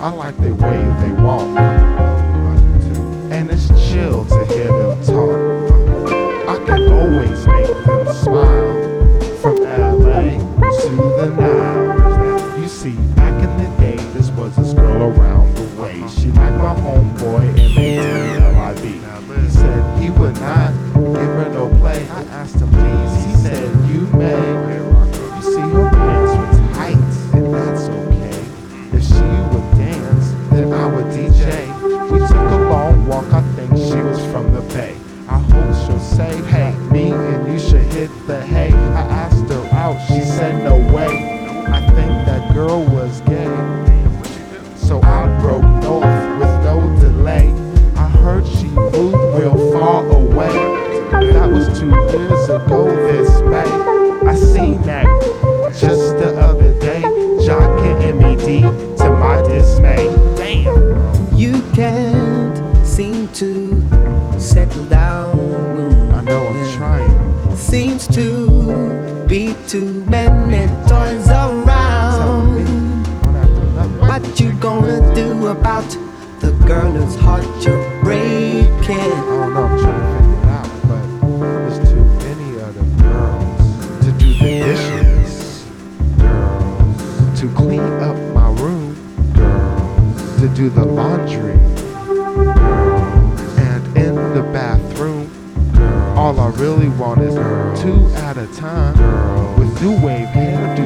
I like the way they walk, and it's chill to hear them talk. I can always make them smile, from LA to the Nile. You see, back in the day, this was this girl around the way. She liked my homeboy and made L.I.B. He said he would not give her no play. I asked him please, he said you may. You see, her pants were tight, and that's okay. If she would dance, then I would DJ. We took a long walk, I think she was from the Bay. I hope she'll say, hey, me and you should hit the hay. I asked her out, she said no way. I think that girl was gay. So I broke north with no delay. I heard she moved real far away. That was 2 years ago this May. I seen that just the other day, jocking MED to my dismay. Damn. You can't seem to settle down. I know I'm trying. Seems to be too many toys around. What you gonna do about the girl whose heart you're breaking? I don't know, I'm trying to figure it out, but there's too many other girls to do the dishes, girls to clean up my room, girls to do the laundry, girls, and in the bathroom, girls. All I really want is 2 at a time, girls with new wave hairdo.